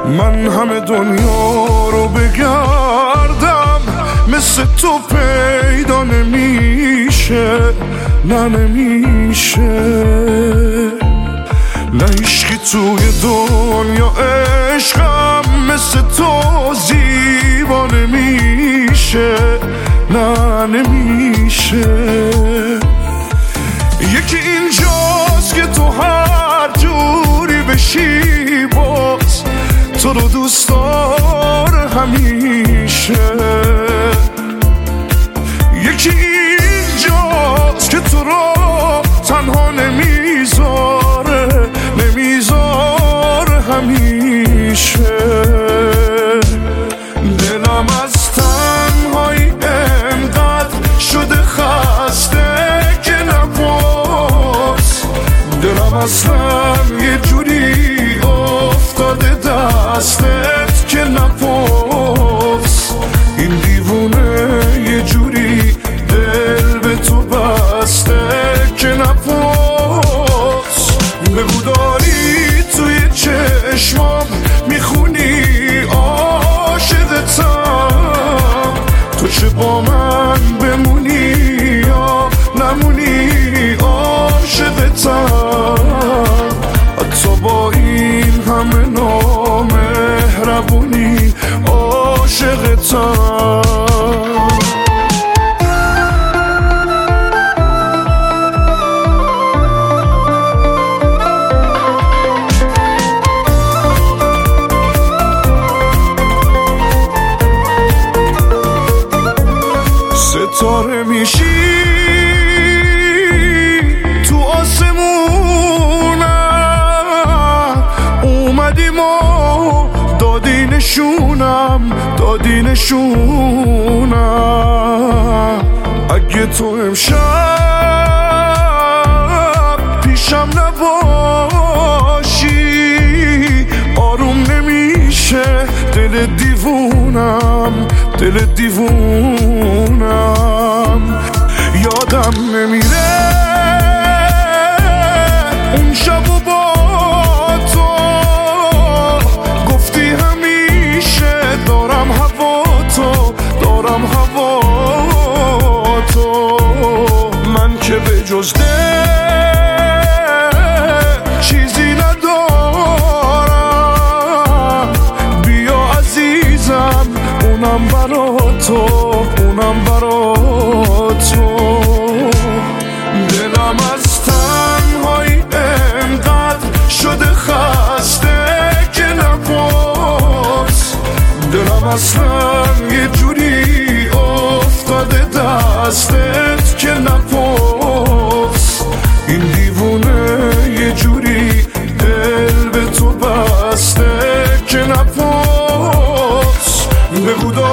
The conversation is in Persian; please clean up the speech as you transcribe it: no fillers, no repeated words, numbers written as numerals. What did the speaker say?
من همه دنیا رو بگردم مثل تو پیدا نمیشه، نه نمیشه. نه عشقی توی دنیا عشقم مثل تو زیبا نمیشه، نه نمیشه. یکی اینجاست که تو هر جوری بشی باز تو رو دوست داره همیشه. یکی اینجاست که تو رو تنها نمیذاره همیشه. دلم از تنهایی انقدر شده خسته که نباز، دلم اصلا یه جوری افتاده دستت که نپاس. این دیوونه یه جوری دل به تو بسته که نپاس. بگو داری توی چشمام میخونی عاشقتم، تو چه با من بمونی یا نمونی عاشقتم. حتی با این همه نامهربونی عاشقتم. ستاره میشی تو آسمونم، اومدیم و دادی نشونم. اگه تو امشب پیشم نباشی آروم نمیشه دل دیوونم. یادم نمیره اون شب و با تو گفتی همیشه دارم هوا تو. من که به جز دل چیزی ندارم، بیا عزیزم اونم برا تو. دلم از تنهایی انقدر شده خسته که نباز، دلم اصلا یه جوری افتاده دستت که نپاس. این دیوونه یه جوری دل به تو بسته که نپاس. بگو